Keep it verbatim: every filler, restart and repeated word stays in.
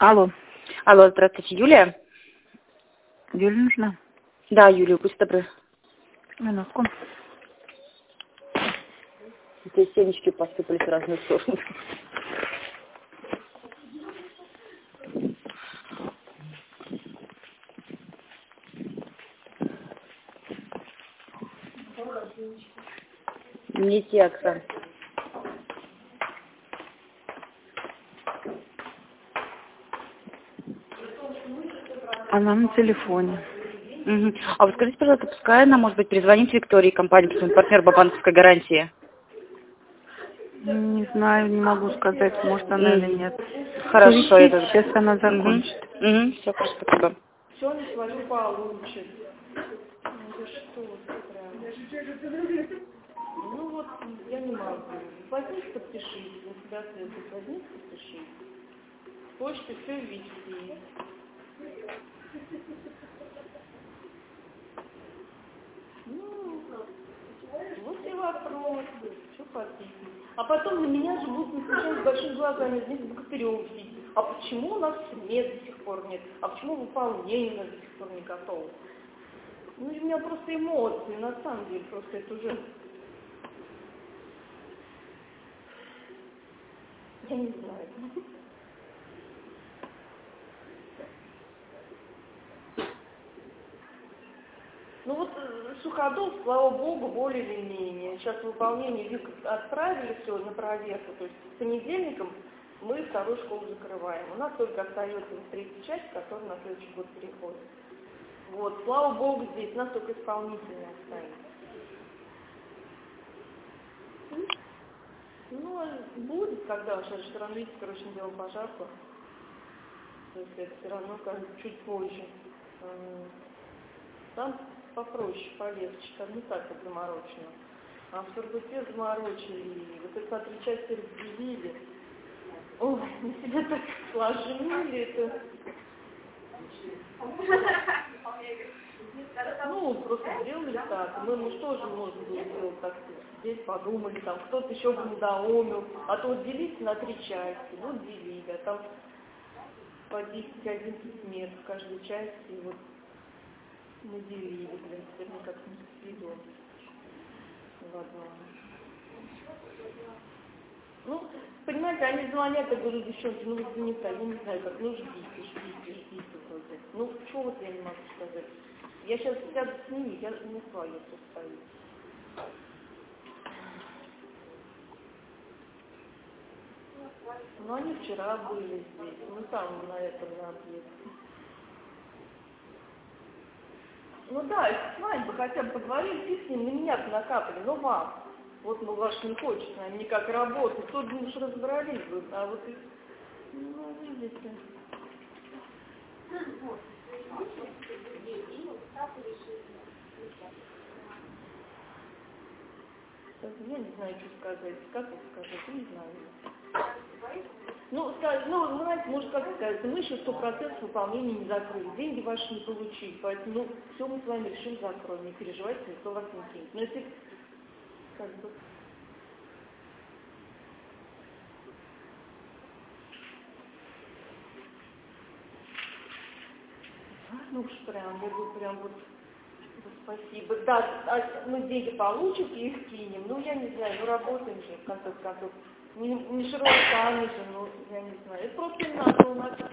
Алло. Алло, здравствуйте, Юлия? Юля нужна? Да, Юлия, будьте добры. Минутку. Здесь семечки посыпались в разные стороны. Не те, Оксана. Она на телефоне. Угу. А вы скажите, пожалуйста, пускай она, может быть, перезвонить Виктории, компании, потому что партнер по банковской гарантии. Не знаю, не могу сказать, может она или нет. Хорошо, Висит, это... сейчас она закончит. Угу. Угу. Все, хорошо, спасибо. Все на свою получит. Ну да что ты прям. Ну вот, я не могу. Возьмите, подпишите. На себя следует. Возьмите, подпишите. Почта все висит. Ну, вот и вопрос. Что подписывать? А потом на меня же будут не случайно с большими глазами, здесь Богатырев сидит. А почему у нас смет до сих пор нет? А почему выполнение у нас до сих пор не готово? Ну, у меня просто эмоции, на самом деле, просто это уже... Я не знаю. Ну вот Суходол, слава богу, более или менее. Сейчас выполнение ВИК отправили все на проверку, то есть с понедельником мы вторую школу закрываем. У нас только остается третья часть, которая на следующий год переходит. Вот, слава богу, здесь у нас только исполнительные остаются. Ну, а будет, когда уж это все равно, видите, короче, не делал пожарку. То есть это все равно кажется чуть позже. Там попроще, полегче, там не так вот заморочено. А в Сургуте заморочили, вот это на три части разделили. Ой, на себя так сложили это. Ну, просто сделали так. Мы, ну что же можно было сделать так? Здесь подумали, там кто-то еще бы надоумил. А то вот делите на три части, ну делили, а там по десять-одиннадцать метров в каждой части, и вот наделили, блин, теперь мне как не сведем в одном. Ну, понимаете, они звонят и говорят, девчонки, ну вот не так, я не знаю как, ну ждите, ждите, ждите вроде. Ну, что вот я не могу сказать. Я сейчас сяду с ними, я не свою состою. Ну, они вчера были здесь, мы там на этом, на объекте. Ну да, с вами бы хотя бы поговорили, ты с ним на меня-то накапали, но вам. Вот, ну, ваш не хочет, наверное, никак работать, тут бы уж разобрались бы, а вот и... Ну, видите. Я не знаю, что сказать, как это сказать, не знаю. Ну, скажем, ну, вы знаете, может, как сказать, мы еще сто процентов выполнения не закрыли, деньги ваши не получили, поэтому, ну, все мы с вами решим закроем, не переживайте, никто вас не кинет. Но если, как бы... Ну уж прям, я говорю, прям вот, вот спасибо. Да, а мы деньги получим и их кинем. Ну, я не знаю, ну работаем же, в конце концов. Не, не широкие же, ну, я не знаю. Это просто не надо у нас.